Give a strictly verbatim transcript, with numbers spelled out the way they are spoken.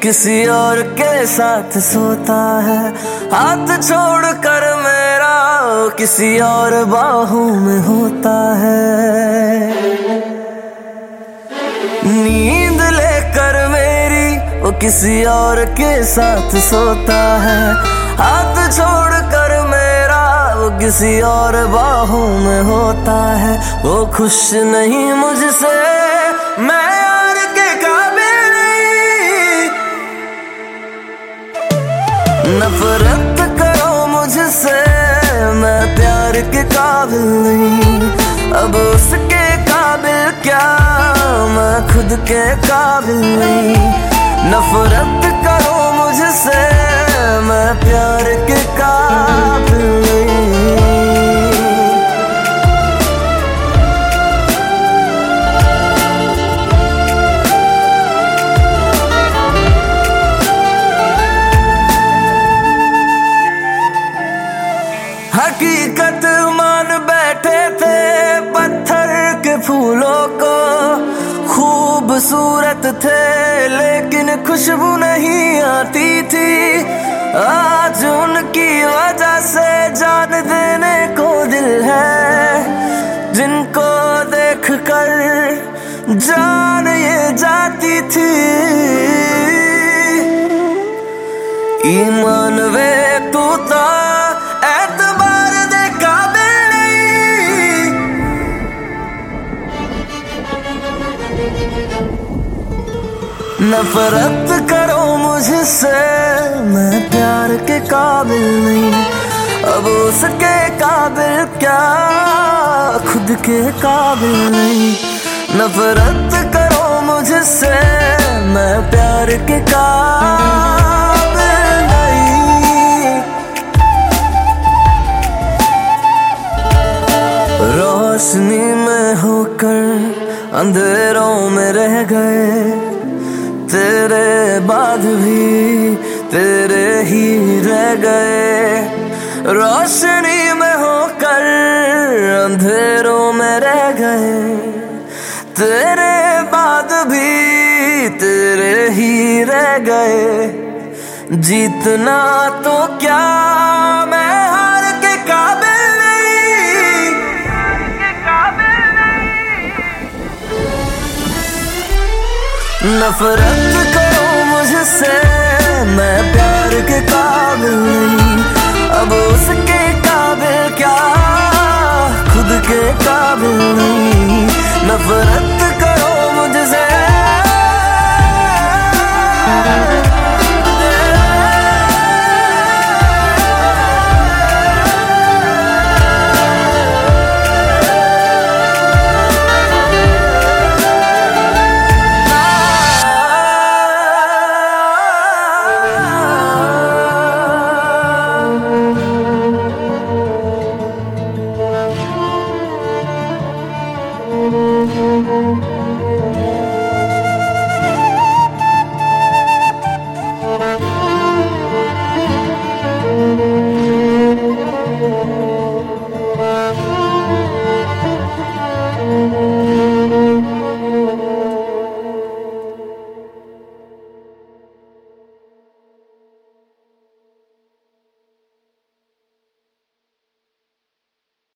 किसी और के साथ सोता है, हाथ छोड़ कर मेरा किसी और बाहों में होता है। नींद लेकर मेरी वो किसी और के साथ सोता है, हाथ छोड़ कर मेरा वो किसी और बाहों में होता है। वो खुश नहीं मुझसे, मैं यार के काबिल नहीं। नफरत करो मुझसे, मैं प्यार के काबिल नहीं। अब उसके काबिल क्या, मैं खुद के काबिल नहीं। नफरत करो मुझसे, मैं प्यार के काबिल नहीं। हकीकत मान बैठे थे पत्थर के फूलों को, खूबसूरत थे लेकिन खुशबू नहीं आती थी। आज उनकी वजह से जान देने को दिल है, जिनको देख कर जान ये जाती थी। ईमान वे तू तो एतबार दे काबिल नहीं। नफरत करो मुझसे, मैं प्यार के काबिल नहीं। अब उसके काबिल क्या, खुद के काबिल नहीं। नफरत करो मुझसे, मैं प्यार के काबिल नहीं। रोशनी में होकर अंधेरों में रह गए, तेरे बाद भी तेरे ही रह गए। रोशनी में होकर अंधेरों में रह गए, तेरे बाद भी तेरे ही रह गए। जीतना तो क्या, मैं हार के काबिल नहीं। नफरत करो मुझसे, मैं प्यार के काबिल